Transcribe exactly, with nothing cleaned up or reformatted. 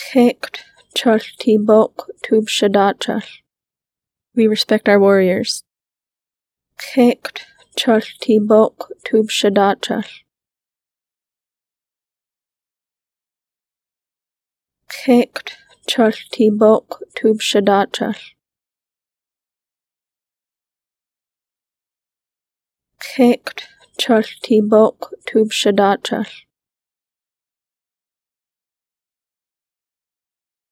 Kekt Chalti Bok Tub Shadachal. We respect our warriors. Kekt Chalti Bok Tub Shadachal. Kekt Chalti Bok Tub Shadachal. Kekt Chalti Bok Tub Shadachal.